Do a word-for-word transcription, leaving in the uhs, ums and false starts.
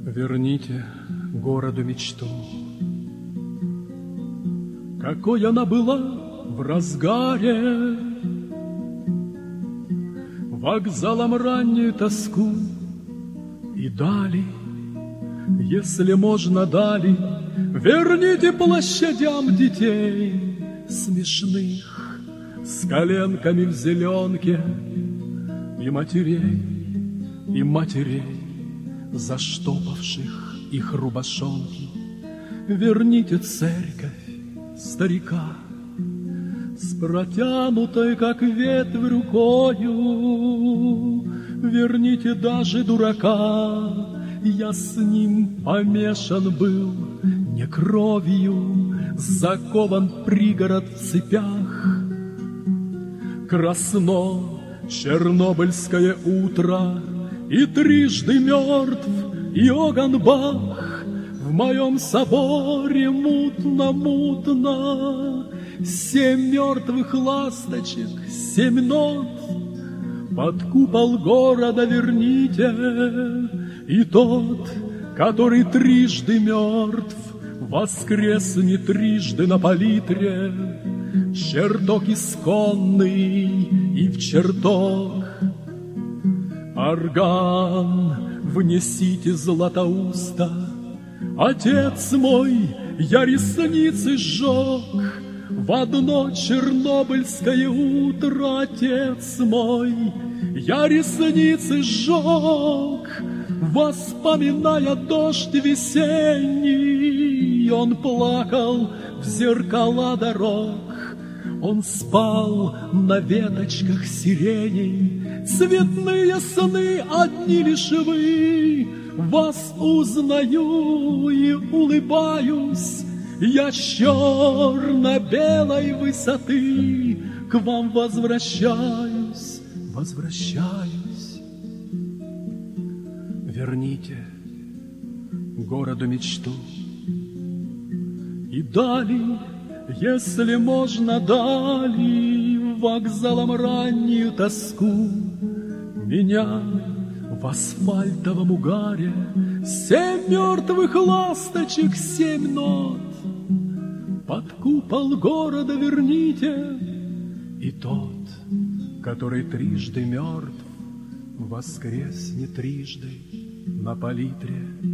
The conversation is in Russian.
Верните городу мечту, какой она была в разгаре, вокзалом раннюю тоску и дали, если можно, дали. Верните площадям детей смешных, с коленками в зеленке, и матерей, и матерей, заштопавших их рубашонки. Верните церковь старика с протянутой, как ветвь, рукою. Верните даже дурака, я с ним помешан был не кровью, закован пригород в цепях. Красно чернобыльское утро, и трижды мертв Иоганн Бах. В моем соборе мутно-мутно, семь мертвых ласточек, семь нот. Под купол города верните, и тот, который трижды мертв, воскреснет трижды на палитре. Чертог исконный и в чертог. Орган внесите Златоуста. Отец мой, я ресницы сжег в одно чернобыльское утро. Отец мой, я ресницы сжег, воспоминая дождь весенний. Он плакал в зеркала дорог, он спал на веточках сиреней. Цветные сны одни лишь вы, вас узнаю и улыбаюсь. Я черно-белой высоты к вам возвращаюсь, возвращаюсь. Верните городу мечту, и дали, если можно, дали вокзалом раннюю тоску. Меня в асфальтовом угаре семь мертвых ласточек, семь нот. Под купол города верните, и тот, который трижды мертв, воскреснет трижды на палитре.